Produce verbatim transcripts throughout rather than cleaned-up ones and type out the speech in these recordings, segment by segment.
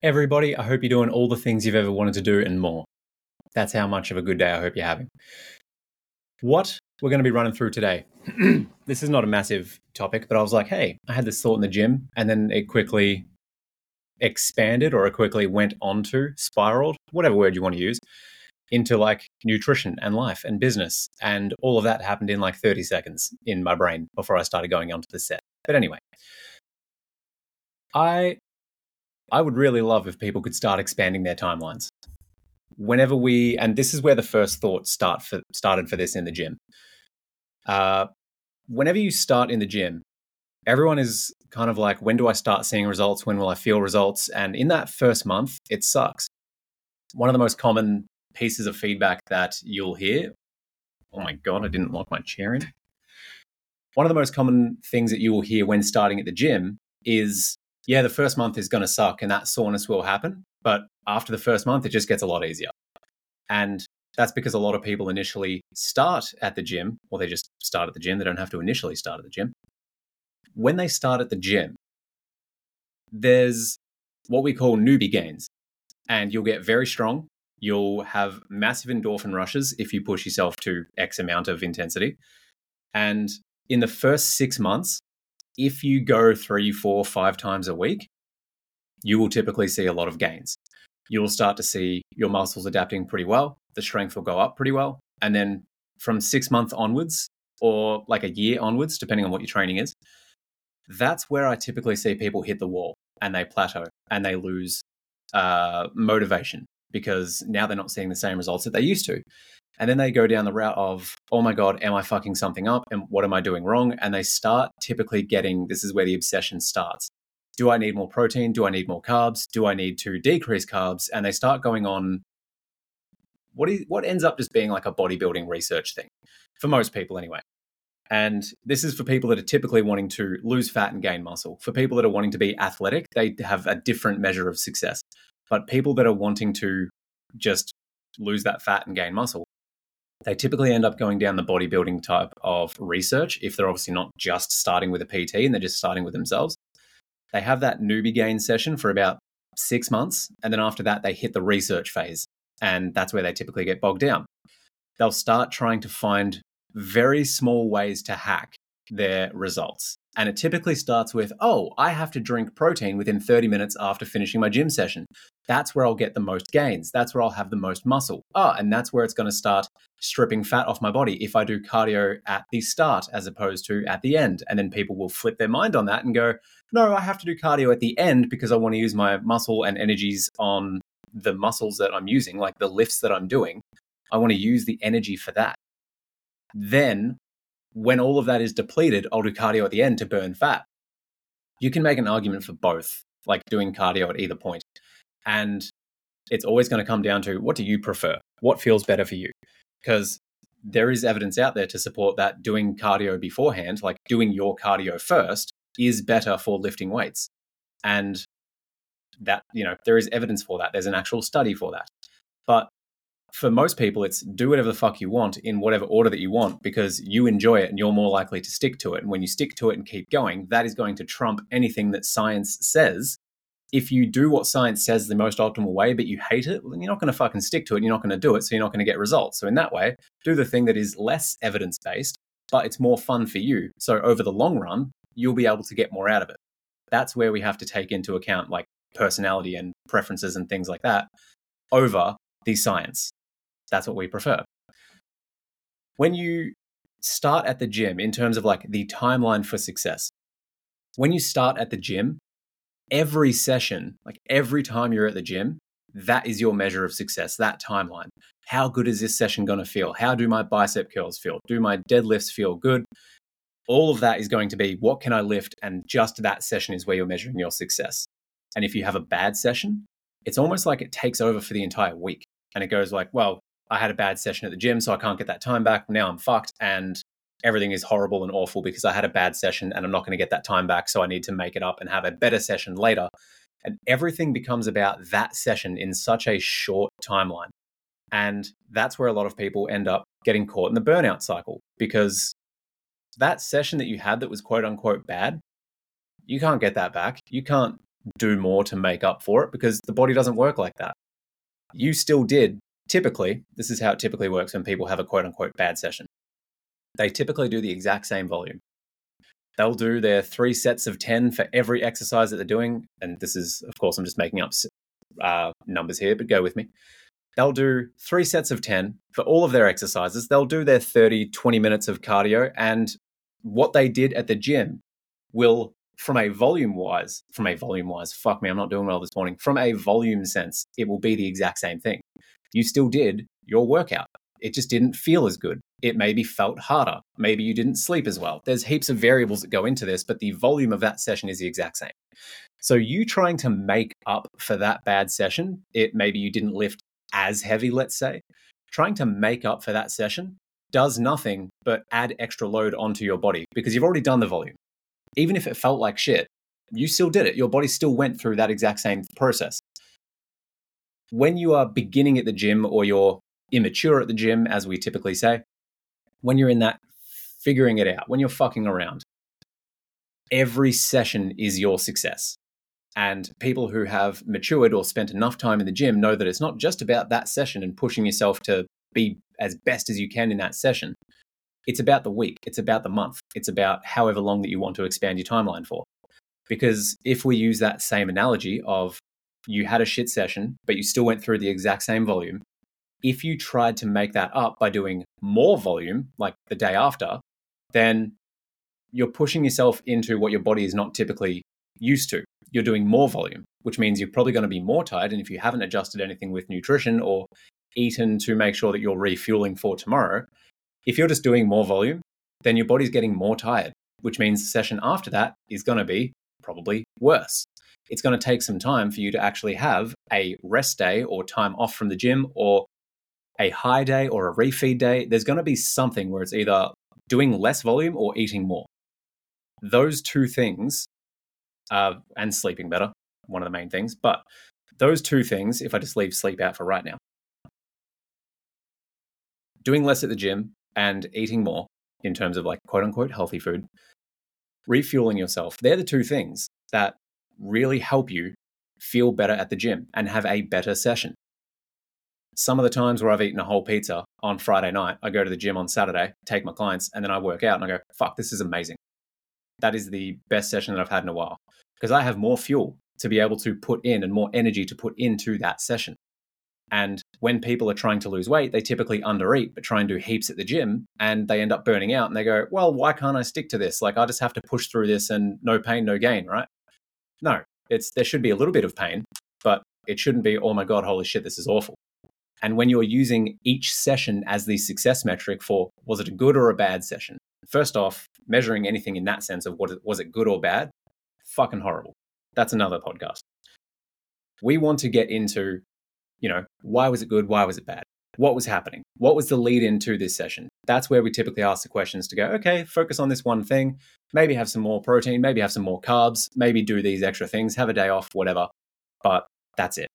Everybody, I hope you're doing all the things you've ever wanted to do and more. That's how much of a good day I hope you're having. What we're going to be running through today, this is not a massive topic, but I was like, hey, I had this thought in the gym, and then it quickly expanded or it quickly went onto, spiraled, whatever word you want to use, into like nutrition and life and business. And all of that happened in like thirty seconds in my brain before I started going onto the set. But anyway, I I would really love if people could start expanding their timelines. Whenever we, and this is where the first thought start for, started for this in the gym. Uh, whenever you start in the gym, everyone is kind of like, when do I start seeing results? When will I feel results? And in that first month, it sucks. One of the most common pieces of feedback that you'll hear, oh my God, I didn't lock my chair in. One of the most common things that you will hear when starting at the gym is, yeah, the first month is going to suck and that soreness will happen. But after the first month, it just gets a lot easier. And that's because a lot of people initially start at the gym, or they just start at the gym. They don't have to initially start at the gym. When they start at the gym, there's what we call newbie gains. And you'll get very strong. You'll have massive endorphin rushes if you push yourself to X amount of intensity. And in the first six months, if you go three, four, five times a week, you will typically see a lot of gains. You'll start to see your muscles adapting pretty well. The strength will go up pretty well. And then from six months onwards, or like a year onwards, depending on what your training is, that's where I typically see people hit the wall and they plateau and they lose uh, motivation because now they're not seeing the same results that they used to. And then they go down the route of, oh my God, am I fucking something up? And what am I doing wrong? And they start typically getting, this is where the obsession starts. Do I need more protein? Do I need more carbs? Do I need to decrease carbs? And they start going on what is, what ends up just being like a bodybuilding research thing for most people anyway. And this is for people that are typically wanting to lose fat and gain muscle. For people that are wanting to be athletic, they have a different measure of success. But people that are wanting to just lose that fat and gain muscle, they typically end up going down the bodybuilding type of research if they're obviously not just starting with a P T and they're just starting with themselves. They have that newbie gain session for about six months. And then after that, they hit the research phase. And that's where they typically get bogged down. They'll start trying to find very small ways to hack their results. And it typically starts with, oh, I have to drink protein within thirty minutes after finishing my gym session. That's where I'll get the most gains. That's where I'll have the most muscle. Oh, and that's where it's going to start stripping fat off my body if I do cardio at the start as opposed to at the end. And then people will flip their mind on that and go, no, I have to do cardio at the end because I want to use my muscle and energies on the muscles that I'm using, like the lifts that I'm doing. I want to use the energy for that. Then when all of that is depleted, I'll do cardio at the end to burn fat. You can make an argument for both, like doing cardio at either point. And it's always going to come down to, what do you prefer? What feels better for you? Because there is evidence out there to support that doing cardio beforehand, like doing your cardio first, is better for lifting weights. And that, you know, there is evidence for that. There's an actual study for that. But for most people, it's do whatever the fuck you want in whatever order that you want because you enjoy it and you're more likely to stick to it. And when you stick to it and keep going, that is going to trump anything that science says. If you do what science says the most optimal way, but you hate it, well, then you're not going to fucking stick to it and you're not going to do it. So you're not going to get results. So in that way, do the thing that is less evidence-based, but it's more fun for you. So over the long run, you'll be able to get more out of it. That's where we have to take into account like personality and preferences and things like that over the science. That's what we prefer. When you start at the gym, in terms of like the timeline for success, when you start at the gym, every session, like every time you're at the gym, that is your measure of success, that timeline. How good is this session going to feel? How do my bicep curls feel? Do my deadlifts feel good? All of that is going to be, what can I lift? And just that session is where you're measuring your success. And if you have a bad session, it's almost like it takes over for the entire week. And it goes like, well, I had a bad session at the gym, so I can't get that time back. Now I'm fucked and everything is horrible and awful because I had a bad session and I'm not going to get that time back. So I need to make it up and have a better session later. And everything becomes about that session in such a short timeline. And that's where a lot of people end up getting caught in the burnout cycle because that session that you had that was quote unquote bad, you can't get that back. You can't do more to make up for it, because the body doesn't work like that. You still did, typically, this is how it typically works when people have a quote unquote bad session. They typically do the exact same volume. They'll do their three sets of ten for every exercise that they're doing. And this is, of course, I'm just making up uh, numbers here, but go with me. They'll do three sets of ten for all of their exercises. They'll do their thirty, twenty minutes of cardio. And what they did at the gym will, from a volume wise, from a volume wise, fuck me, I'm not doing well this morning. From a volume sense, it will be the exact same thing. You still did your workout. It just didn't feel as good. It maybe felt harder. Maybe you didn't sleep as well. There's heaps of variables that go into this, but the volume of that session is the exact same. So you trying to make up for that bad session, it maybe you didn't lift as heavy, let's say, trying to make up for that session does nothing but add extra load onto your body, because you've already done the volume. Even if it felt like shit, you still did it. Your body still went through that exact same process. When you are beginning at the gym, or you're immature at the gym, as we typically say, when you're in that figuring it out, when you're fucking around, every session is your success. And people who have matured or spent enough time in the gym know that it's not just about that session and pushing yourself to be as best as you can in that session. It's about the week. It's about the month. It's about however long that you want to expand your timeline for. Because if we use that same analogy of you had a shit session, but you still went through the exact same volume, if you tried to make that up by doing more volume, like the day after, then you're pushing yourself into what your body is not typically used to. You're doing more volume, which means you're probably going to be more tired. And if you haven't adjusted anything with nutrition or eaten to make sure that you're refueling for tomorrow, if you're just doing more volume, then your body's getting more tired, which means the session after that is going to be probably worse. It's going to take some time for you to actually have a rest day or time off from the gym, or a high day or a refeed day. There's going to be something where it's either doing less volume or eating more. Those two things, uh, and sleeping better, one of the main things. But those two things, if I just leave sleep out for right now, doing less at the gym and eating more in terms of like quote unquote healthy food, refueling yourself, they're the two things that really help you feel better at the gym and have a better session. Some of the times where I've eaten a whole pizza on Friday night, I go to the gym on Saturday, take my clients, and then I work out and I go, fuck, this is amazing. That is the best session that I've had in a while, because I have more fuel to be able to put in and more energy to put into that session. And when people are trying to lose weight, they typically undereat, but try and do heaps at the gym, and they end up burning out and they go, well, why can't I stick to this? Like, I just have to push through this and no pain, no gain, right? No, it's there should be a little bit of pain, but it shouldn't be, oh my God, holy shit, this is awful. And when you're using each session as the success metric for, was it a good or a bad session? First off, measuring anything in that sense of what was it good or bad? Fucking horrible. That's another podcast. We want to get into, you know, why was it good? Why was it bad? What was happening? What was the lead into this session? That's where we typically ask the questions to go, okay, focus on this one thing, maybe have some more protein, maybe have some more carbs, maybe do these extra things, have a day off, whatever. But that's it.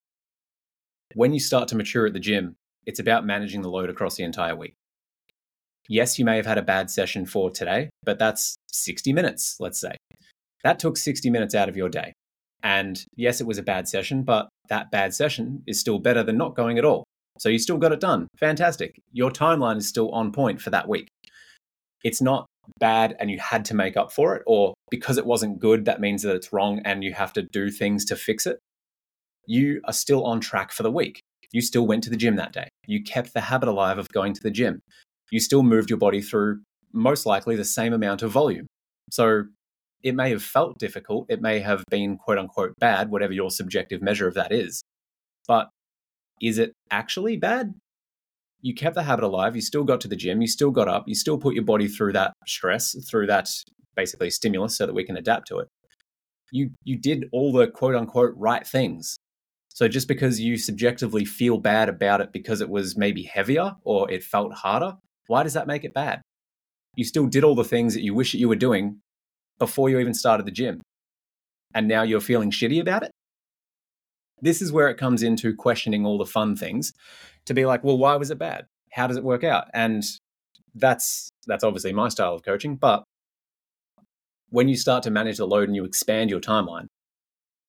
When you start to mature at the gym, it's about managing the load across the entire week. Yes, you may have had a bad session for today, but that's sixty minutes, let's say. That took sixty minutes out of your day. And yes, it was a bad session, but that bad session is still better than not going at all. So you still got it done. Fantastic. Your timeline is still on point for that week. It's not bad and you had to make up for it, or because it wasn't good, that means that it's wrong and you have to do things to fix it. You are still on track for the week. You still went to the gym that day. You kept the habit alive of going to the gym. You still moved your body through most likely the same amount of volume. So it may have felt difficult. It may have been quote unquote bad, whatever your subjective measure of that is. But is it actually bad? You kept the habit alive. You still got to the gym. You still got up. You still put your body through that stress, through that basically stimulus so that we can adapt to it. You, you did all the quote unquote right things. So just because you subjectively feel bad about it because it was maybe heavier or it felt harder, why does that make it bad? You still did all the things that you wish that you were doing before you even started the gym. And now you're feeling shitty about it? This is where it comes into questioning all the fun things to be like, well, why was it bad? How does it work out? And that's that's obviously my style of coaching. But when you start to manage the load and you expand your timeline,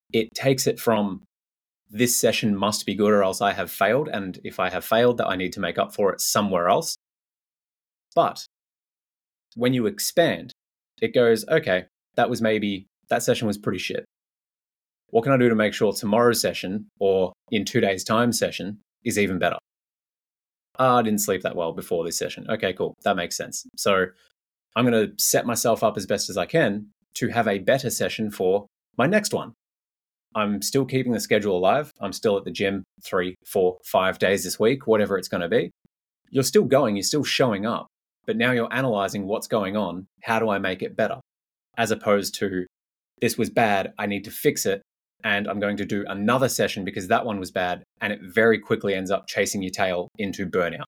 it takes it from this session must be good or else I have failed. And if I have failed, that I need to make up for it somewhere else. But when you expand, it goes, okay, that was maybe, that session was pretty shit. What can I do to make sure tomorrow's session or in two days' time session is even better? Oh, I didn't sleep that well before this session. Okay, cool. That makes sense. So I'm going to set myself up as best as I can to have a better session for my next one. I'm still keeping the schedule alive. I'm still at the gym three, four, five days this week, whatever it's going to be. You're still going, you're still showing up, but now you're analyzing what's going on. How do I make it better? As opposed to, this was bad, I need to fix it, and I'm going to do another session because that one was bad, and it very quickly ends up chasing your tail into burnout.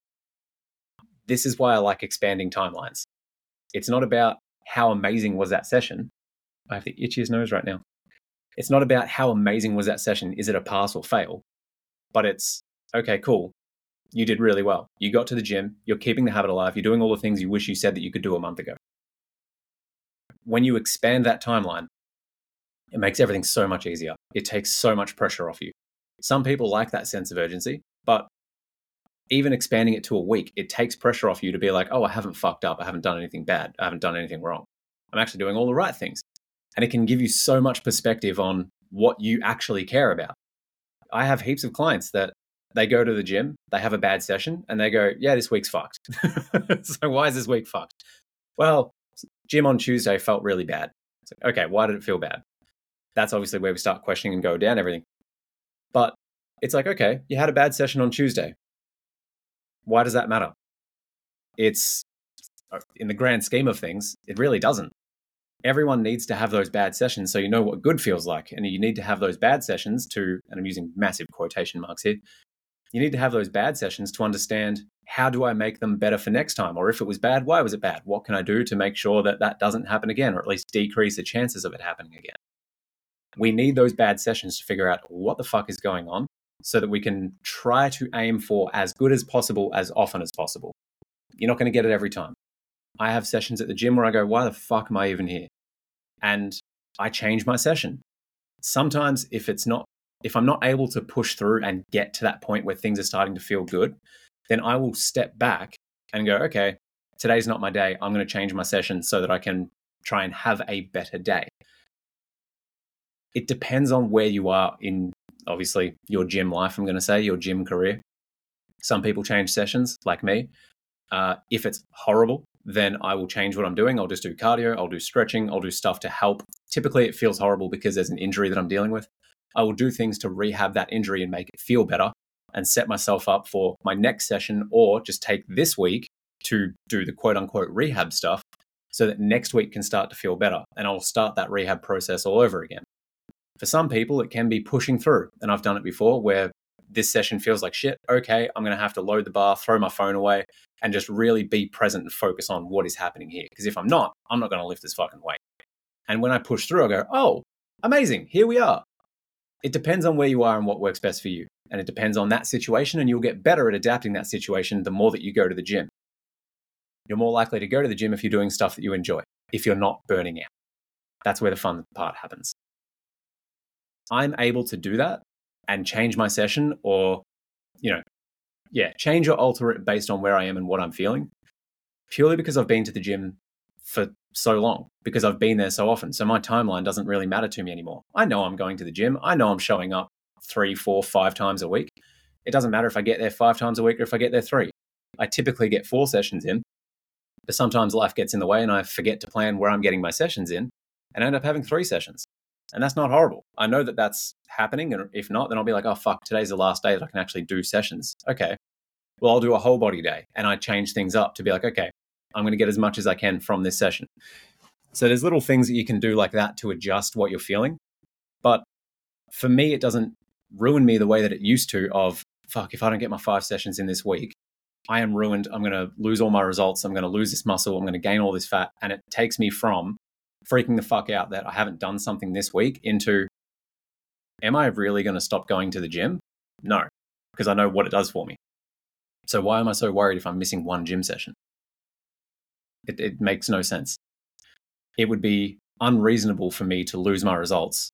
This is why I like expanding timelines. It's not about how amazing was that session. I have the itchiest nose right now. It's not about how amazing was that session. Is it a pass or fail? But it's, okay, cool. You did really well. You got to the gym. You're keeping the habit alive. You're doing all the things you wish you said that you could do a month ago. When you expand that timeline, it makes everything so much easier. It takes so much pressure off you. Some people like that sense of urgency, but even expanding it to a week, it takes pressure off you to be like, oh, I haven't fucked up. I haven't done anything bad. I haven't done anything wrong. I'm actually doing all the right things. And it can give you so much perspective on what you actually care about. I have heaps of clients that they go to the gym, they have a bad session, and they go, yeah, this week's fucked. So why is this week fucked? Well, gym on Tuesday felt really bad. It's like, okay, why did it feel bad? That's obviously where we start questioning and go down everything. But it's like, okay, you had a bad session on Tuesday. Why does that matter? It's, in the grand scheme of things, it really doesn't. Everyone needs to have those bad sessions so you know what good feels like. And you need to have those bad sessions to, and I'm using massive quotation marks here, you need to have those bad sessions to understand, how do I make them better for next time? Or if it was bad, why was it bad? What can I do to make sure that that doesn't happen again, or at least decrease the chances of it happening again? We need those bad sessions to figure out what the fuck is going on so that we can try to aim for as good as possible as often as possible. You're not going to get it every time. I have sessions at the gym where I go, why the fuck am I even here? And I change my session. Sometimes if it's not, if I'm not able to push through and get to that point where things are starting to feel good, then I will step back and go, okay, today's not my day. I'm going to change my session so that I can try and have a better day. It depends on where you are in, obviously, your gym life, I'm going to say, your gym career. Some people change sessions, like me. Uh, if it's horrible, then I will change what I'm doing. I'll just do cardio, I'll do stretching, I'll do stuff to help. Typically, it feels horrible because there's an injury that I'm dealing with. I will do things to rehab that injury and make it feel better and set myself up for my next session, or just take this week to do the quote unquote rehab stuff so that next week can start to feel better. And I'll start that rehab process all over again. For some people, it can be pushing through. And I've done it before where this session feels like shit. Okay, I'm going to have to load the bar, throw my phone away, and just really be present and focus on what is happening here. Because if I'm not, I'm not going to lift this fucking weight. And when I push through, I go, oh, amazing, here we are. It depends on where you are and what works best for you. And it depends on that situation, and you'll get better at adapting that situation the more that you go to the gym. You're more likely to go to the gym if you're doing stuff that you enjoy, if you're not burning out. That's where the fun part happens. I'm able to do that and change my session, or, you know, yeah, change or alter it based on where I am and what I'm feeling, purely because I've been to the gym for so long, because I've been there so often. So my timeline doesn't really matter to me anymore. I know I'm going to the gym. I know I'm showing up three, four, five times a week. It doesn't matter if I get there five times a week or if I get there three. I typically get four sessions in, but sometimes life gets in the way and I forget to plan where I'm getting my sessions in and I end up having three sessions. And that's not horrible. I know that that's happening. And if not, then I'll be like, oh, fuck, today's the last day that I can actually do sessions. Okay, well, I'll do a whole body day. And I change things up to be like, okay, I'm going to get as much as I can from this session. So there's little things that you can do like that to adjust what you're feeling. But for me, it doesn't ruin me the way that it used to of, fuck, if I don't get my five sessions in this week, I am ruined. I'm going to lose all my results. I'm going to lose this muscle. I'm going to gain all this fat. And it takes me from freaking the fuck out that I haven't done something this week into, am I really going to stop going to the gym? No, because I know what it does for me. So why am I so worried if I'm missing one gym session? It, it makes no sense. It would be unreasonable for me to lose my results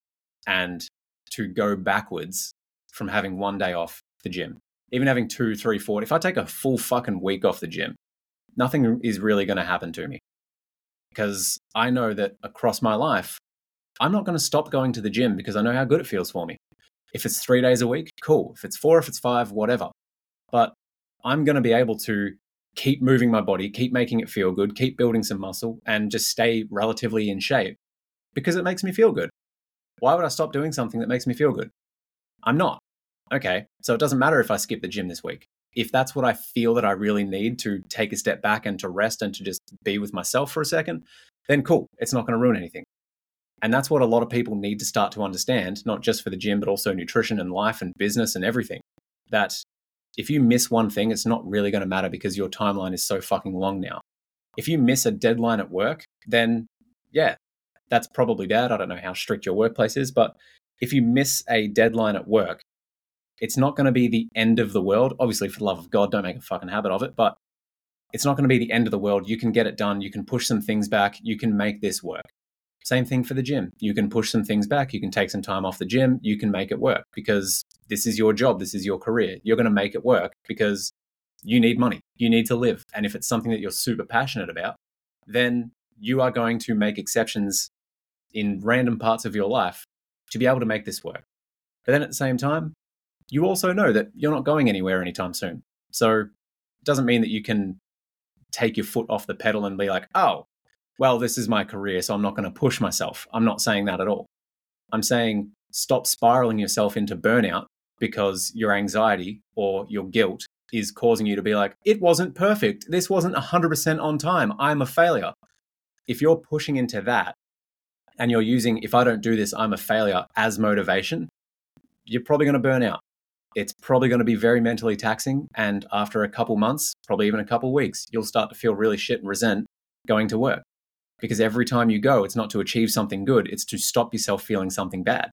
and to go backwards from having one day off the gym, even having two, three, four. If I take a full fucking week off the gym, nothing is really going to happen to me, because I know that across my life, I'm not going to stop going to the gym because I know how good it feels for me. If it's three days a week, cool. If it's four, if it's five, whatever. But I'm going to be able to keep moving my body, keep making it feel good, keep building some muscle, and just stay relatively in shape because it makes me feel good. Why would I stop doing something that makes me feel good? I'm not. Okay, so it doesn't matter if I skip the gym this week. If that's what I feel that I really need to take a step back and to rest and to just be with myself for a second, then cool. It's not going to ruin anything. And that's what a lot of people need to start to understand, not just for the gym, but also nutrition and life and business and everything. That if you miss one thing, it's not really going to matter because your timeline is so fucking long now. If you miss a deadline at work, then yeah, that's probably bad. I don't know how strict your workplace is, but if you miss a deadline at work, it's not going to be the end of the world. Obviously, for the love of God, don't make a fucking habit of it, but it's not going to be the end of the world. You can get it done. You can push some things back. You can make this work. Same thing for the gym. You can push some things back. You can take some time off the gym. You can make it work because this is your job. This is your career. You're going to make it work because you need money. You need to live. And if it's something that you're super passionate about, then you are going to make exceptions in random parts of your life to be able to make this work. But then at the same time, you also know that you're not going anywhere anytime soon. So it doesn't mean that you can take your foot off the pedal and be like, oh, well, this is my career, so I'm not going to push myself. I'm not saying that at all. I'm saying stop spiraling yourself into burnout because your anxiety or your guilt is causing you to be like, it wasn't perfect. This wasn't one hundred percent on time. I'm a failure. If you're pushing into that and you're using, if I don't do this, I'm a failure as motivation, you're probably going to burn out. It's probably going to be very mentally taxing. And after a couple months, probably even a couple weeks, you'll start to feel really shit and resent going to work. Because every time you go, it's not to achieve something good, it's to stop yourself feeling something bad.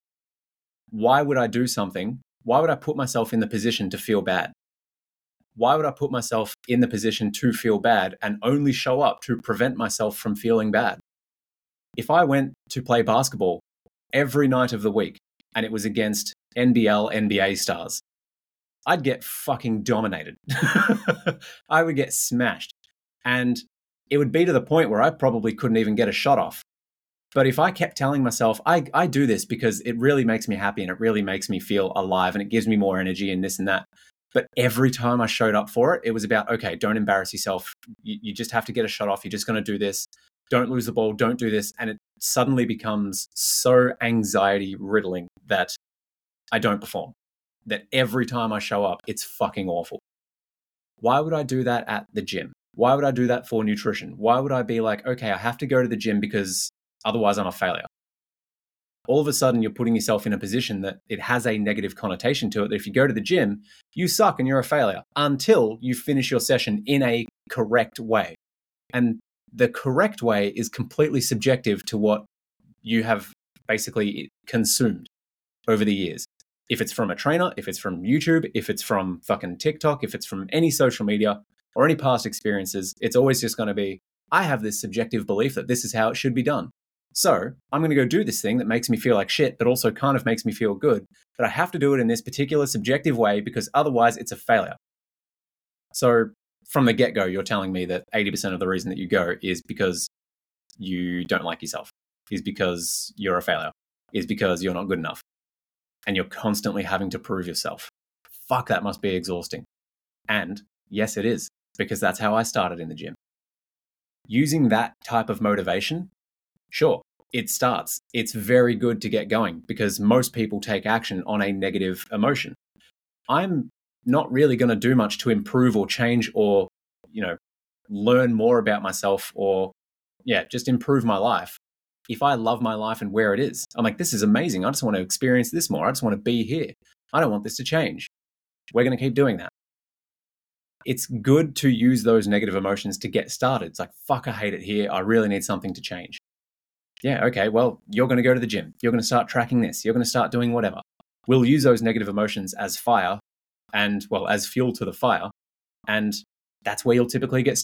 Why would I do something? Why would I put myself in the position to feel bad? Why would I put myself in the position to feel bad and only show up to prevent myself from feeling bad? If I went to play basketball every night of the week and it was against N B L, N B A stars, I'd get fucking dominated. I would get smashed. And it would be to the point where I probably couldn't even get a shot off. But if I kept telling myself, I, I do this because it really makes me happy and it really makes me feel alive and it gives me more energy and this and that. But every time I showed up for it, it was about, okay, don't embarrass yourself. You, you just have to get a shot off. You're just going to do this. Don't lose the ball. Don't do this. And it suddenly becomes so anxiety riddling that I don't perform. That every time I show up, it's fucking awful. Why would I do that at the gym? Why would I do that for nutrition? Why would I be like, okay, I have to go to the gym because otherwise I'm a failure? All of a sudden, you're putting yourself in a position that it has a negative connotation to it, that if you go to the gym, you suck and you're a failure until you finish your session in a correct way. And the correct way is completely subjective to what you have basically consumed over the years. If it's from a trainer, if it's from YouTube, if it's from fucking TikTok, if it's from any social media or any past experiences, it's always just going to be, I have this subjective belief that this is how it should be done. So I'm going to go do this thing that makes me feel like shit, but also kind of makes me feel good. But I have to do it in this particular subjective way because otherwise it's a failure. So from the get-go, you're telling me that eighty percent of the reason that you go is because you don't like yourself, is because you're a failure, is because you're not good enough. And you're constantly having to prove yourself. Fuck, that must be exhausting. And yes, it is, because that's how I started in the gym. Using that type of motivation, sure, it starts. It's very good to get going because most people take action on a negative emotion. I'm not really going to do much to improve or change or, you know, learn more about myself or, yeah, just improve my life. If I love my life and where it is, I'm like, this is amazing. I just want to experience this more. I just want to be here. I don't want this to change. We're going to keep doing that. It's good to use those negative emotions to get started. It's like, fuck, I hate it here. I really need something to change. Yeah, okay, well, you're going to go to the gym. You're going to start tracking this. You're going to start doing whatever. We'll use those negative emotions as fire and, well, as fuel to the fire. And that's where you'll typically get started.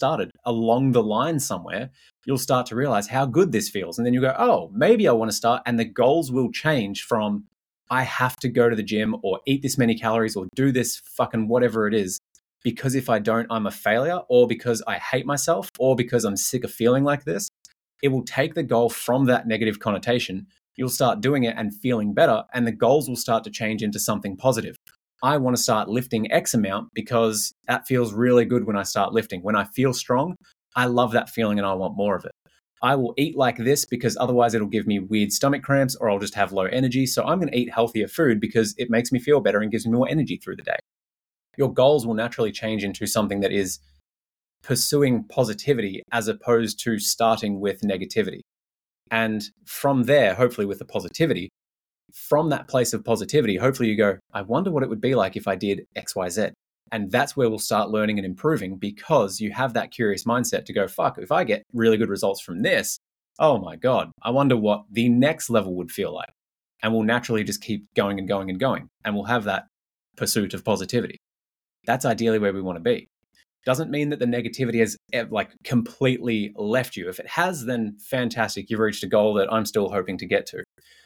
along the line somewhere, you'll start to realize how good this feels. And then you go, oh, maybe I want to start. And the goals will change from I have to go to the gym or eat this many calories or do this fucking whatever it is. Because if I don't, I'm a failure, or because I hate myself, or because I'm sick of feeling like this. It will take the goal from that negative connotation. You'll start doing it and feeling better, and the goals will start to change into something positive. I want to start lifting X amount because that feels really good when I start lifting. When I feel strong, I love that feeling and I want more of it. I will eat like this because otherwise it'll give me weird stomach cramps or I'll just have low energy. So I'm going to eat healthier food because it makes me feel better and gives me more energy through the day. Your goals will naturally change into something that is pursuing positivity as opposed to starting with negativity. And from there, hopefully with the positivity, from that place of positivity, hopefully you go, I wonder what it would be like if I did X, Y, Z. And that's where we'll start learning and improving because you have that curious mindset to go, fuck, if I get really good results from this, oh my God, I wonder what the next level would feel like. And we'll naturally just keep going and going and going. And we'll have that pursuit of positivity. That's ideally where we want to be. Doesn't mean that the negativity has like completely left you. If it has, then fantastic. You've reached a goal that I'm still hoping to get to.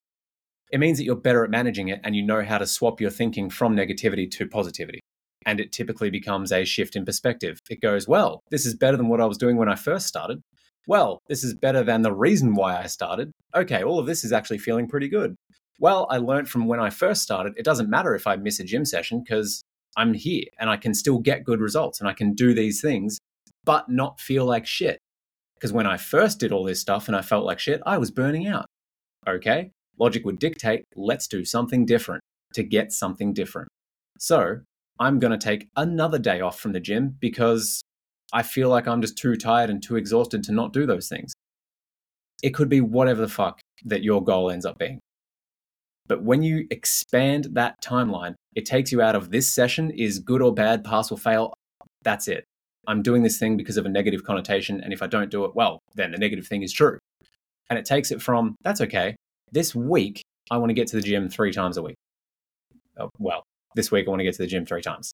It means that you're better at managing it and you know how to swap your thinking from negativity to positivity. And it typically becomes a shift in perspective. It goes, well, this is better than what I was doing when I first started. Well, this is better than the reason why I started. Okay, all of this is actually feeling pretty good. Well, I learned from when I first started, it doesn't matter if I miss a gym session because I'm here and I can still get good results and I can do these things, but not feel like shit. Because when I first did all this stuff and I felt like shit, I was burning out. Okay, logic would dictate, let's do something different to get something different. So I'm going to take another day off from the gym because I feel like I'm just too tired and too exhausted to not do those things. It could be whatever the fuck that your goal ends up being. But when you expand that timeline, it takes you out of this session is good or bad, pass or fail. That's it. I'm doing this thing because of a negative connotation. And if I don't do it, well, then the negative thing is true. And it takes it from, that's okay. This week, I want to get to the gym three times a week. Oh, well, this week I want to get to the gym three times.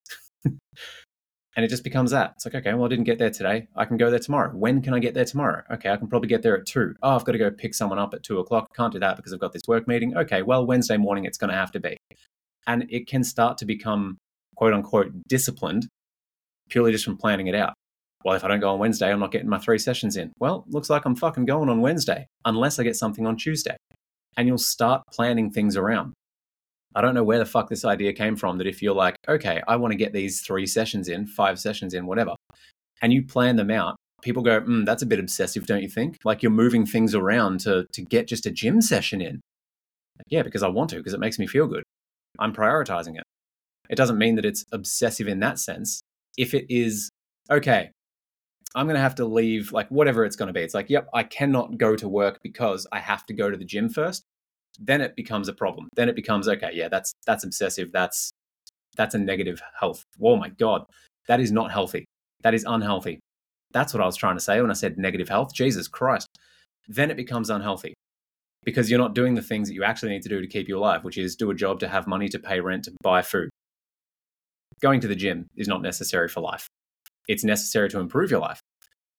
And it just becomes that. It's like, okay, well, I didn't get there today. I can go there tomorrow. When can I get there tomorrow? Okay, I can probably get there at two. Oh, I've got to go pick someone up at two o'clock. Can't do that because I've got this work meeting. Okay, well, Wednesday morning it's going to have to be. And it can start to become, quote unquote, disciplined purely just from planning it out. Well, if I don't go on Wednesday, I'm not getting my three sessions in. Well, looks like I'm fucking going on Wednesday unless I get something on Tuesday. And you'll start planning things around. I don't know where the fuck this idea came from that if you're like, okay, I want to get these three sessions in, five sessions in, whatever, and you plan them out, people go, mm, that's a bit obsessive, don't you think? Like you're moving things around to, to get just a gym session in. Like, yeah, because I want to, because it makes me feel good. I'm prioritizing it. It doesn't mean that it's obsessive in that sense. If it is, okay, I'm going to have to leave, like whatever it's going to be. It's like, yep, I cannot go to work because I have to go to the gym first. Then it becomes a problem. Then it becomes, okay, yeah, that's that's obsessive. That's that's a negative health. Oh my God, that is not healthy. That is unhealthy. That's what I was trying to say when I said negative health. Jesus Christ. Then it becomes unhealthy because you're not doing the things that you actually need to do to keep you alive, which is do a job, to have money, to pay rent, to buy food. Going to the gym is not necessary for life. It's necessary to improve your life.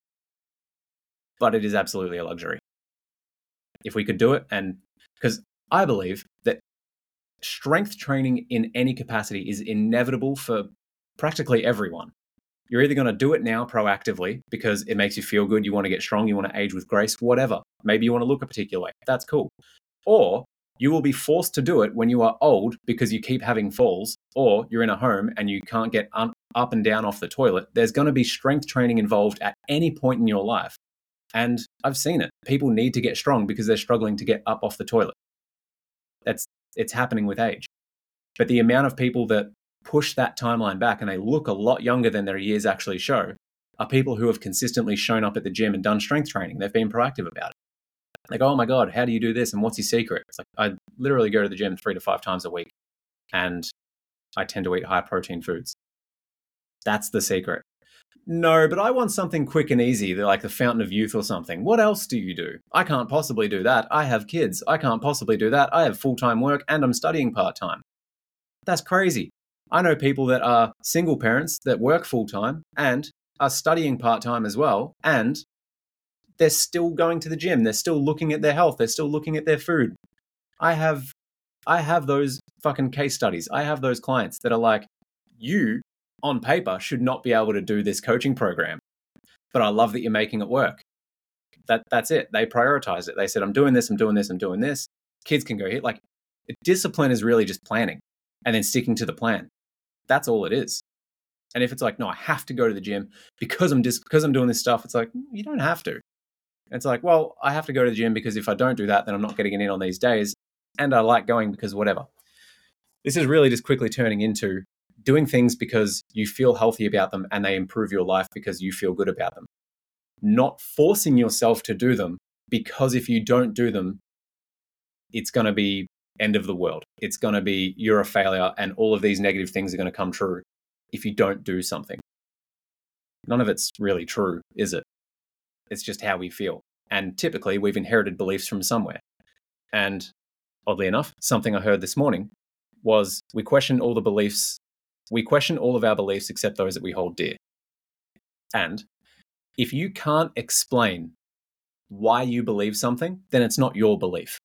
But it is absolutely a luxury. If we could do it, and because I believe that strength training in any capacity is inevitable for practically everyone. You're either going to do it now proactively because it makes you feel good, you want to get strong, you want to age with grace, whatever. Maybe you want to look a particular way. That's cool. Or you will be forced to do it when you are old because you keep having falls, or you're in a home and you can't get un- up and down off the toilet. There's going to be strength training involved at any point in your life. And I've seen it. People need to get strong because they're struggling to get up off the toilet. That's it's happening with age. But the amount of people that push that timeline back and they look a lot younger than their years actually show are people who have consistently shown up at the gym and done strength training. They've been proactive about it. Like, oh my God, how do you do this? And what's your secret? It's like, I literally go to the gym three to five times a week and I tend to eat high protein foods. That's the secret. No, but I want something quick and easy, like the Fountain of Youth or something. What else do you do? I can't possibly do that. I have kids. I can't possibly do that. I have full-time work and I'm studying part-time. That's crazy. I know people that are single parents that work full-time and are studying part-time as well, and they're still going to the gym. They're still looking at their health. They're still looking at their food. I have, I have those fucking case studies. I have those clients that are like, you on paper should not be able to do this coaching program, but I love that you're making it work. That that's it. They prioritize it. They said, I'm doing this, I'm doing this, I'm doing this. Kids can go hit. Like, discipline is really just planning and then sticking to the plan. That's all it is. And if it's like, no, I have to go to the gym because I'm just because I'm doing this stuff, it's like, you don't have to. It's like, well, I have to go to the gym because if I don't do that, then I'm not getting it in on these days. And I like going because whatever. This is really just quickly turning into doing things because you feel healthy about them and they improve your life because you feel good about them. Not forcing yourself to do them because if you don't do them, it's going to be end of the world. It's going to be you're a failure and all of these negative things are going to come true if you don't do something. None of it's really true, is it? It's just how we feel. And typically we've inherited beliefs from somewhere. And oddly enough, something I heard this morning was we question all the beliefs, we question all of our beliefs except those that we hold dear. And if you can't explain why you believe something, then it's not your belief.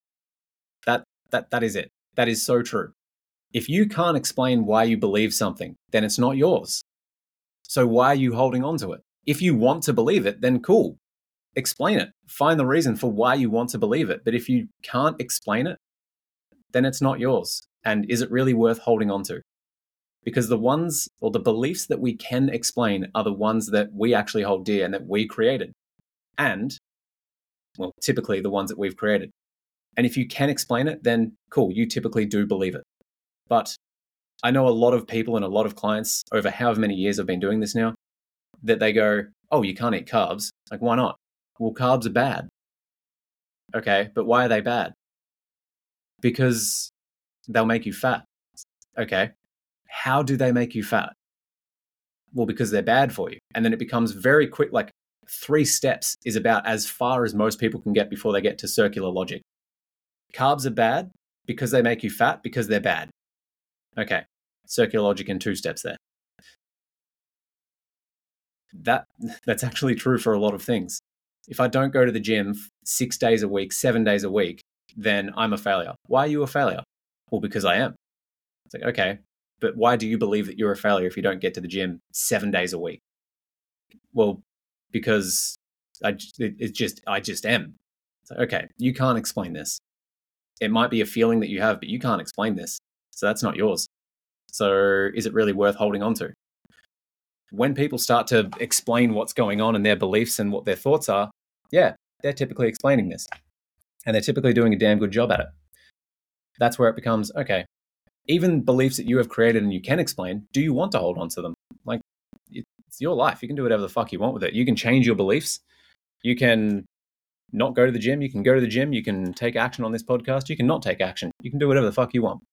That that that is it. That is so true. If you can't explain why you believe something, then it's not yours. So why are you holding on to it? If you want to believe it, then cool. Explain it. Find the reason for why you want to believe it. But if you can't explain it, then it's not yours. And is it really worth holding on to? Because the ones or the beliefs that we can explain are the ones that we actually hold dear and that we created. And, well, typically the ones that we've created. And if you can explain it, then cool, you typically do believe it. But I know a lot of people and a lot of clients over however many years I've been doing this now, that they go, oh, you can't eat carbs. Like, why not? Well, carbs are bad. Okay, but why are they bad? Because they'll make you fat. Okay, how do they make you fat? Well, because they're bad for you. And then it becomes very quick, like three steps is about as far as most people can get before they get to circular logic. Carbs are bad because they make you fat because they're bad. Okay, circular logic in two steps there. That that's actually true for a lot of things. If I don't go to the gym six days a week, seven days a week, then I'm a failure. Why are you a failure? Well, because I am. It's like, okay, but why do you believe that you're a failure if you don't get to the gym seven days a week? Well, because I it, it's just I just am. It's like, okay, you can't explain this. It might be a feeling that you have, but you can't explain this. So that's not yours. So is it really worth holding on to? When people start to explain what's going on and their beliefs and what their thoughts are, yeah, they're typically explaining this. And they're typically doing a damn good job at it. That's where it becomes, okay, even beliefs that you have created and you can explain, do you want to hold on to them? Like, it's your life. You can do whatever the fuck you want with it. You can change your beliefs. You can not go to the gym. You can go to the gym. You can take action on this podcast. You can not take action. You can do whatever the fuck you want.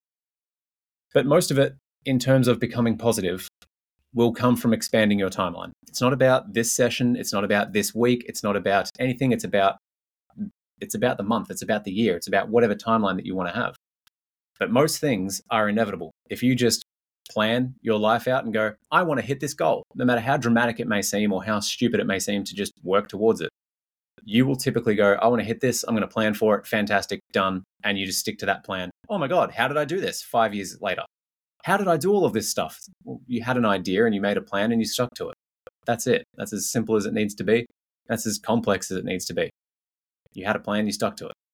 But most of it, in terms of becoming positive, will come from expanding your timeline. It's not about this session. It's not about this week. It's not about anything. It's about it's about the month. It's about the year. It's about whatever timeline that you want to have. But most things are inevitable. If you just plan your life out and go, I want to hit this goal, no matter how dramatic it may seem or how stupid it may seem to just work towards it, you will typically go, I want to hit this. I'm going to plan for it. Fantastic. Done. And you just stick to that plan. Oh my God, how did I do this five years later? How did I do all of this stuff? Well, you had an idea and you made a plan and you stuck to it. That's it. That's as simple as it needs to be. That's as complex as it needs to be. You had a plan, you stuck to it.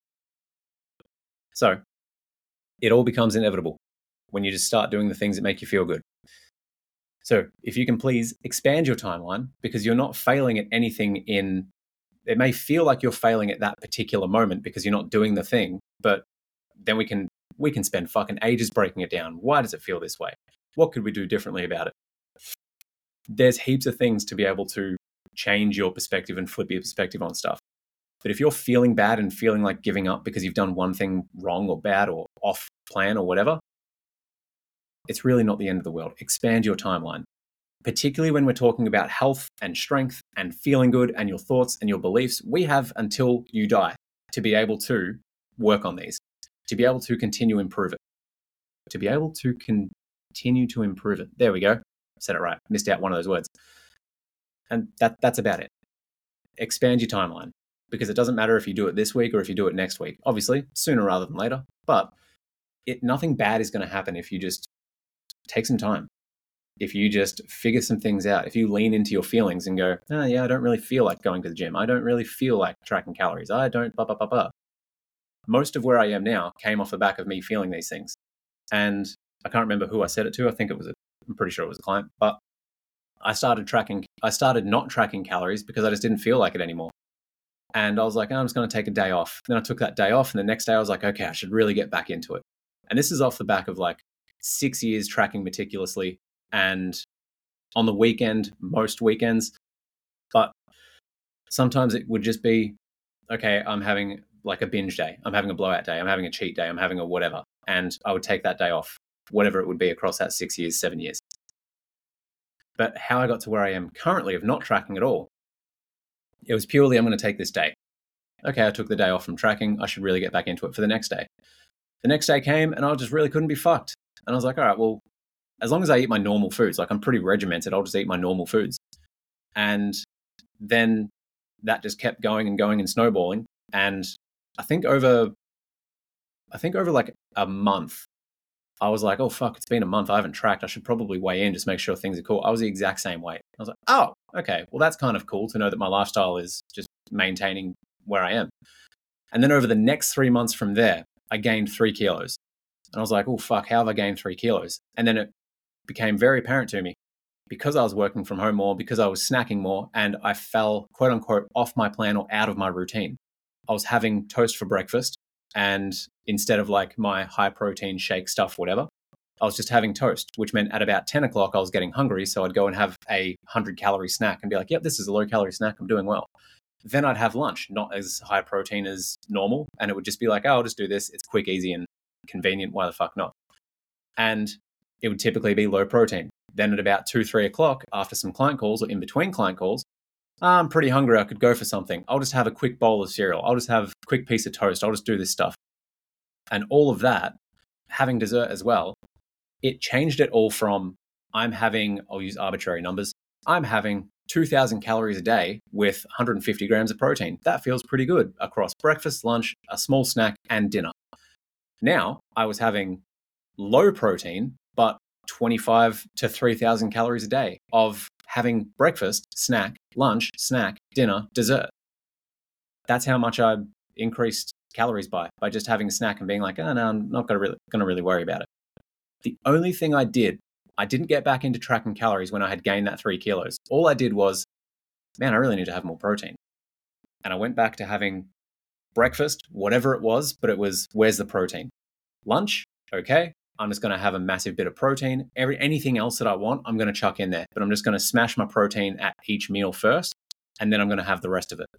So it all becomes inevitable when you just start doing the things that make you feel good. So if you can please expand your timeline, because you're not failing at anything in, it may feel like you're failing at that particular moment because you're not doing the thing, but then we can we can spend fucking ages breaking it down. Why does it feel this way? What could we do differently about it? There's heaps of things to be able to change your perspective and flip your perspective on stuff. But if you're feeling bad and feeling like giving up because you've done one thing wrong or bad or off plan or whatever, it's really not the end of the world. Expand your timeline, particularly when we're talking about health and strength and feeling good and your thoughts and your beliefs. We have until you die to be able to work on these, to be able to continue improve it, to be able to continue to improve it. There we go. I said it right. Missed out one of those words. And that that's about it. Expand your timeline, because it doesn't matter if you do it this week or if you do it next week. Obviously, sooner rather than later, but it nothing bad is going to happen if you just take some time. If you just figure some things out, if you lean into your feelings and go, oh, yeah, I don't really feel like going to the gym. I don't really feel like tracking calories. I don't, blah, blah, blah, blah. Most of where I am now came off the back of me feeling these things. And I can't remember who I said it to. I think it was, a, I'm pretty sure it was a client, but I started tracking, I started not tracking calories because I just didn't feel like it anymore. And I was like, oh, I'm just going to take a day off. Then I took that day off. And the next day I was like, okay, I should really get back into it. And this is off the back of like six years tracking meticulously, and on the weekend, most weekends. But sometimes it would just be, okay, I'm having like a binge day. I'm having a blowout day. I'm having a cheat day. I'm having a whatever. And I would take that day off, whatever it would be across that six years, seven years. But how I got to where I am currently of not tracking at all, it was purely, I'm going to take this day. Okay, I took the day off from tracking. I should really get back into it for the next day. The next day came and I just really couldn't be fucked. And I was like, all right, well, as long as I eat my normal foods, like I'm pretty regimented, I'll just eat my normal foods. And then that just kept going and going and snowballing. And I think over, I think over like a month, I was like, oh, fuck, it's been a month. I haven't tracked. I should probably weigh in, just make sure things are cool. I was the exact same weight. I was like, oh, okay. Well, that's kind of cool to know that my lifestyle is just maintaining where I am. And then over the next three months from there, I gained three kilos. And I was like, oh, fuck, how have I gained three kilos? And then it became very apparent to me, because I was working from home more, because I was snacking more, and I fell, quote unquote, off my plan or out of my routine. I was having toast for breakfast, and instead of like my high protein shake stuff, whatever, I was just having toast, which meant at about ten o'clock, I was getting hungry. So I'd go and have a one hundred calorie snack and be like, yep, this is a low calorie snack. I'm doing well. Then I'd have lunch, not as high protein as normal. And it would just be like, oh, I'll just do this. It's quick, easy, and convenient. Why the fuck not? And it would typically be low protein. Then at about two, three o'clock, after some client calls or in between client calls, I'm pretty hungry. I could go for something. I'll just have a quick bowl of cereal. I'll just have a quick piece of toast. I'll just do this stuff. And all of that, having dessert as well, it changed it all from I'm having, I'll use arbitrary numbers, I'm having two thousand calories a day with one hundred fifty grams of protein. That feels pretty good across breakfast, lunch, a small snack, and dinner. Now I was having low protein, but twenty-five to three thousand calories a day of having breakfast, snack, lunch, snack, dinner, dessert. That's how much I increased calories by, by just having a snack and being like, oh, no, I'm not gonna really, gonna really worry about it. The only thing I did, I didn't get back into tracking calories when I had gained that three kilos. All I did was, man, I really need to have more protein. And I went back to having breakfast, whatever it was, but it was, where's the protein? Lunch, okay, I'm just going to have a massive bit of protein. Every anything else that I want, I'm going to chuck in there. But I'm just going to smash my protein at each meal first, and then I'm going to have the rest of it.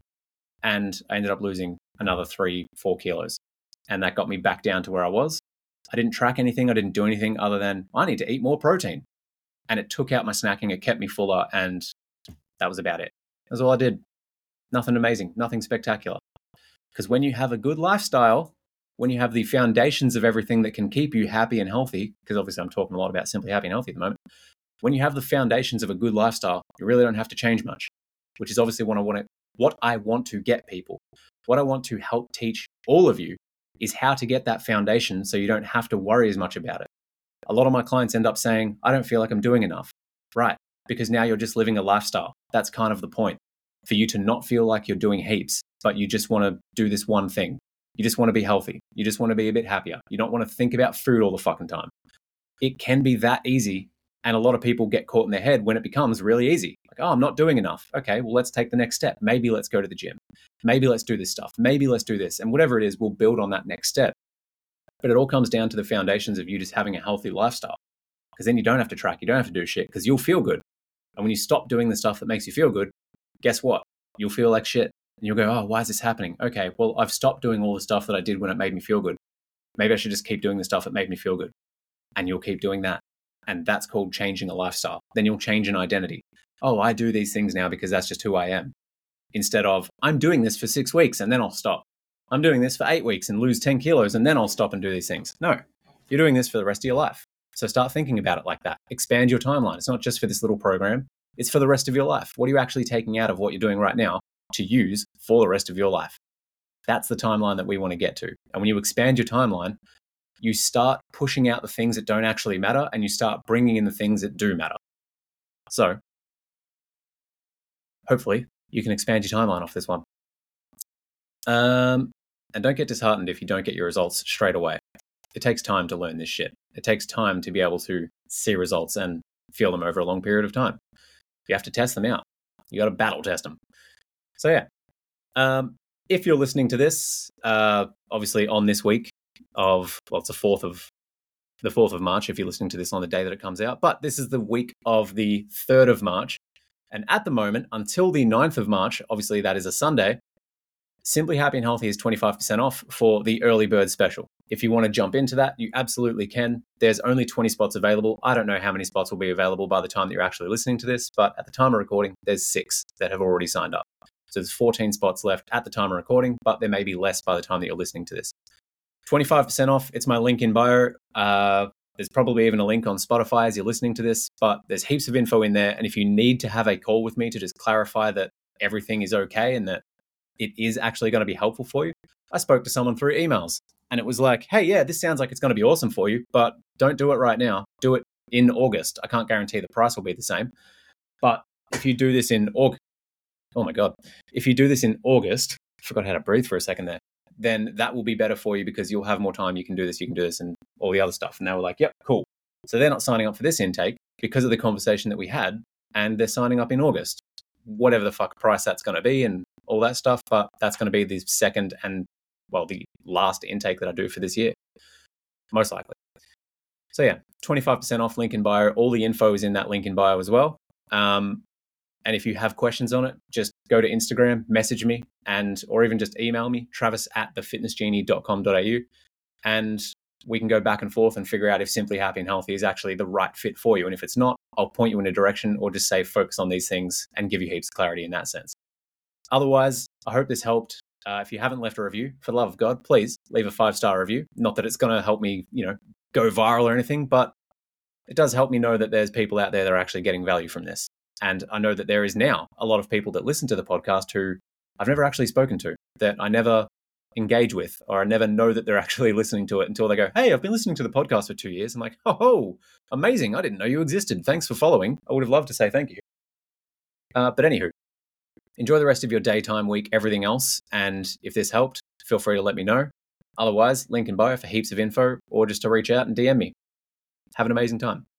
And I ended up losing another three, four kilos. And that got me back down to where I was. I didn't track anything. I didn't do anything other than I need to eat more protein. And it took out my snacking. It kept me fuller. And that was about it. That's all I did. Nothing amazing, nothing spectacular. Because when you have a good lifestyle, when you have the foundations of everything that can keep you happy and healthy, because obviously I'm talking a lot about simply happy and healthy at the moment. When you have the foundations of a good lifestyle, you really don't have to change much, which is obviously what I want to, what I want to get people. What I want to help teach all of you is how to get that foundation so you don't have to worry as much about it. A lot of my clients end up saying, I don't feel like I'm doing enough. Right, because now you're just living a lifestyle. That's kind of the point. For you to not feel like you're doing heaps, but you just want to do this one thing. You just want to be healthy. You just want to be a bit happier. You don't want to think about food all the fucking time. It can be that easy. And a lot of people get caught in their head when it becomes really easy. Like, oh, I'm not doing enough. Okay, well, let's take the next step. Maybe let's go to the gym. Maybe let's do this stuff. Maybe let's do this. And whatever it is, we'll build on that next step. But it all comes down to the foundations of you just having a healthy lifestyle. Because then you don't have to track. You don't have to do shit because you'll feel good. And when you stop doing the stuff that makes you feel good, guess what? You'll feel like shit. And you'll go, oh, why is this happening? Okay, well, I've stopped doing all the stuff that I did when it made me feel good. Maybe I should just keep doing the stuff that made me feel good. And you'll keep doing that. And that's called changing a lifestyle. Then you'll change an identity. Oh, I do these things now because that's just who I am. Instead of, I'm doing this for six weeks and then I'll stop. I'm doing this for eight weeks and lose ten kilos and then I'll stop and do these things. No, you're doing this for the rest of your life. So start thinking about it like that. Expand your timeline. It's not just for this little program. It's for the rest of your life. What are you actually taking out of what you're doing right now to use for the rest of your life? That's the timeline that we want to get to. And when you expand your timeline, you start pushing out the things that don't actually matter and you start bringing in the things that do matter. So hopefully you can expand your timeline off this one. Um, and don't get disheartened if you don't get your results straight away. It takes time to learn this shit. It takes time to be able to see results and feel them over a long period of time. You have to test them out. You got to battle test them. So yeah, um, if you're listening to this, uh, obviously on this week of, well, it's the fourth of the fourth of March. If you're listening to this on the day that it comes out, but this is the week of the third of March, and at the moment until the ninth of March, obviously that is a Sunday. Simply Happy and Healthy is twenty-five percent off for the early bird special. If you want to jump into that, you absolutely can. There's only twenty spots available. I don't know how many spots will be available by the time that you're actually listening to this, but at the time of recording, there's six that have already signed up. So there's fourteen spots left at the time of recording, but there may be less by the time that you're listening to this. twenty-five percent off. It's my link in bio. Uh, there's probably even a link on Spotify as you're listening to this, but there's heaps of info in there. And if you need to have a call with me to just clarify that everything is okay and that it is actually going to be helpful for you, I spoke to someone through emails and it was like, hey, yeah, this sounds like it's going to be awesome for you, but don't do it right now. Do it in August. I can't guarantee the price will be the same. But if you do this in August, oh my God, if you do this in August, I forgot how to breathe for a second there, then that will be better for you because you'll have more time. You can do this, you can do this and all the other stuff. And they were like, yep, cool. So they're not signing up for this intake because of the conversation that we had, and they're signing up in August, whatever the fuck price that's going to be and all that stuff. But that's going to be the second and, well, the last intake that I do for this year, most likely. So yeah, twenty-five percent off, link in bio. All the info is in that link in bio as well. Um, and if you have questions on it, just go to Instagram, message me, and or even just email me, travis at the fitness genie dot com dot a u, and we can go back and forth and figure out if Simply Happy and Healthy is actually the right fit for you. And if it's not, I'll point you in a direction or just say focus on these things and give you heaps of clarity in that sense. Otherwise, I hope this helped. Uh, if you haven't left a review, for the love of God, please leave a five-star review. Not that it's going to help me, you know, go viral or anything, but it does help me know that there's people out there that are actually getting value from this. And I know that there is now a lot of people that listen to the podcast who I've never actually spoken to, that I never engage with, or I never know that they're actually listening to it until they go, hey, I've been listening to the podcast for two years. I'm like, oh, amazing. I didn't know you existed. Thanks for following. I would have loved to say thank you. Uh, but anywho, enjoy the rest of your daytime, week, everything else. And if this helped, feel free to let me know. Otherwise, link in bio for heaps of info or just to reach out and D M me. Have an amazing time.